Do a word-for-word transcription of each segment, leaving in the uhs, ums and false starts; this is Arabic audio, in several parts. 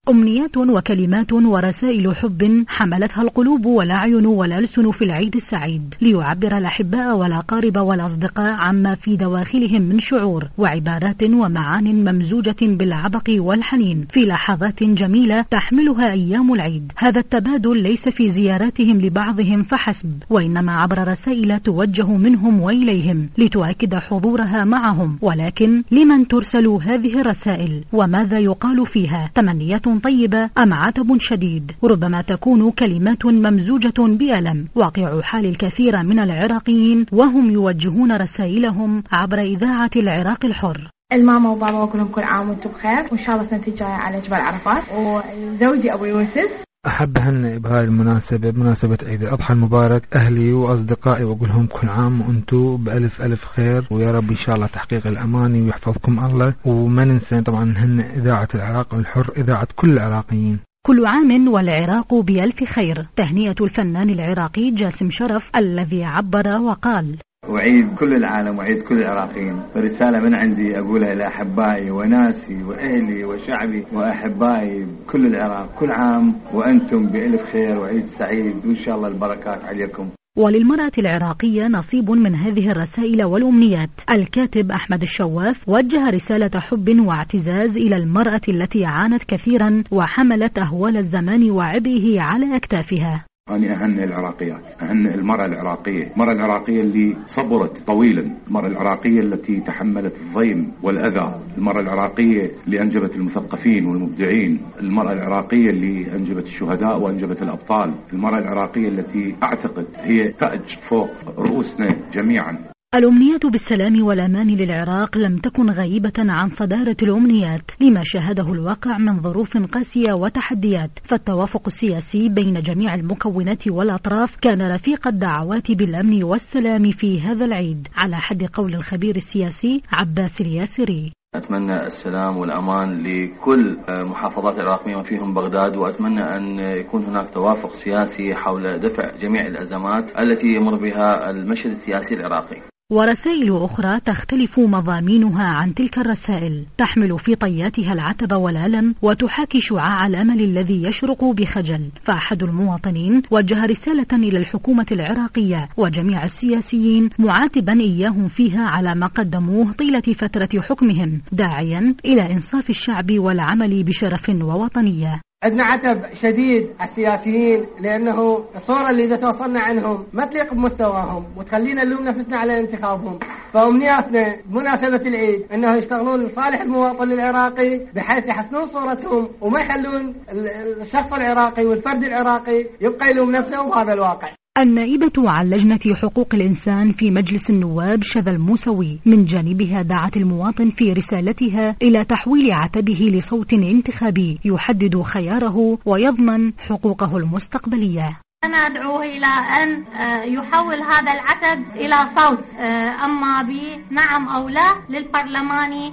أمنيات وكلمات ورسائل حب حملتها القلوب والأعين والألسن في العيد السعيد، ليعبر الأحباء والأقارب والأصدقاء عما في دواخلهم من شعور وعبارات ومعان ممزوجة بالعبق والحنين في لحظات جميلة تحملها أيام العيد. هذا التبادل ليس في زياراتهم لبعضهم فحسب، وإنما عبر رسائل توجه منهم وإليهم لتؤكد حضورها معهم. ولكن لمن ترسل هذه الرسائل؟ وماذا يقال فيها؟ تمنيات طيبة أم عتب شديد؟ ربما تكون كلمات ممزوجة بألم. واقع حال الكثير من العراقيين وهم يوجهون رسائلهم عبر إذاعة العراق الحر. الماما وبابا أقول لهم كل عام وانتم بخير، وإن شاء الله سنتي جاية على جبل عرفات. وزوجي أبو يوسف أحب أهنئ بهذه المناسبة، بمناسبة عيد الأضحى المبارك، أهلي وأصدقائي وأقول لهم كل عام وأنتم بألف ألف خير، ويا رب إن شاء الله تحقيق الأماني ويحفظكم الله. وما ننسى طبعا نهنئ إذاعة العراق الحر، إذاعة كل العراقيين. كل عام والعراق بألف خير. تهنئة الفنان العراقي جاسم شرف الذي عبر وقال: وعيد كل العالم وعيد كل العراقيين. رسالة من عندي أقولها إلى أحبائي وناسي وأهلي وشعبي وأحبائي كل العراق، كل عام وأنتم بألف خير وعيد سعيد، وإن شاء الله البركات عليكم. وللمرأة العراقية نصيب من هذه الرسائل والأمنيات. الكاتب أحمد الشواف وجه رسالة حب واعتزاز إلى المرأة التي عانت كثيرا وحملت أهوال الزمان وعبئه على أكتافها. أنا أهنئ العراقيات، أهنئ المرأة العراقية، المرأة العراقية اللي صبرت طويلا، المرأة العراقية التي تحملت الضيم والأذى، المرأة العراقية اللي أنجبت المثقفين والمبدعين، المرأة العراقية اللي أنجبت الشهداء وأنجبت الأبطال، المرأة العراقية التي أعتقد هي تاج فوق رؤوسنا جميعا. الأمنية بالسلام والأمان للعراق لم تكن غائبة عن صدارة الأمنيات لما شهده الواقع من ظروف قاسية وتحديات، فالتوافق السياسي بين جميع المكونات والأطراف كان رفيق الدعوات بالأمن والسلام في هذا العيد، على حد قول الخبير السياسي عباس الياسري. أتمنى السلام والأمان لكل محافظات العراق بما فيهم بغداد، وأتمنى أن يكون هناك توافق سياسي حول دفع جميع الأزمات التي يمر بها المشهد السياسي العراقي. ورسائل أخرى تختلف مضامينها عن تلك الرسائل، تحمل في طياتها العتب والألم وتحاكي شعاع الأمل الذي يشرق بخجل. فأحد المواطنين وجه رسالة إلى الحكومة العراقية وجميع السياسيين معاتبا إياهم فيها على ما قدموه طيلة فترة حكمهم، داعيا إلى إنصاف الشعب والعمل بشرف ووطنية. عندنا عتب شديد على السياسيين، لأنه الصورة اللي إذا توصلنا عنهم ما تليق بمستواهم وتخلينا نلوم نفسنا على انتخابهم. فأمنياتنا بمناسبة العيد أنه يشتغلون لصالح المواطن العراقي بحيث يحسنون صورتهم وما يخلون الشخص العراقي والفرد العراقي يبقى يلوم نفسه بهذا الواقع. النائبة عن لجنة حقوق الإنسان في مجلس النواب شذى الموسوي من جانبها دعت المواطن في رسالتها إلى تحويل عتبه لصوت انتخابي يحدد خياره ويضمن حقوقه المستقبلية. أنا أدعوه إلى أن يحول هذا العتب إلى صوت، أما بنعم أو لا للبرلماني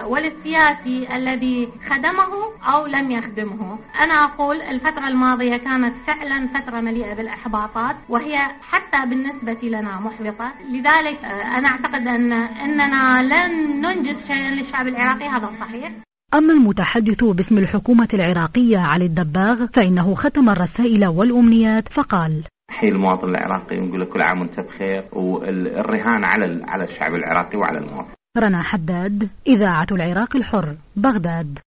وللسياسي الذي خدمه أو لم يخدمه. أنا أقول الفترة الماضية كانت فعلا فترة مليئة بالإحباطات، وهي حتى بالنسبة لنا محبطة. لذلك أنا أعتقد أن أننا لن ننجز شيئا للشعب العراقي، هذا صحيح. أما المتحدث باسم الحكومة العراقية علي الدباغ فإنه ختم الرسائل والأمنيات فقال: حي المواطن العراقي ونقول له كل عام وانت بخير، والرهان على على الشعب العراقي وعلى المواطن. رنا حداد، إذاعة العراق الحر، بغداد.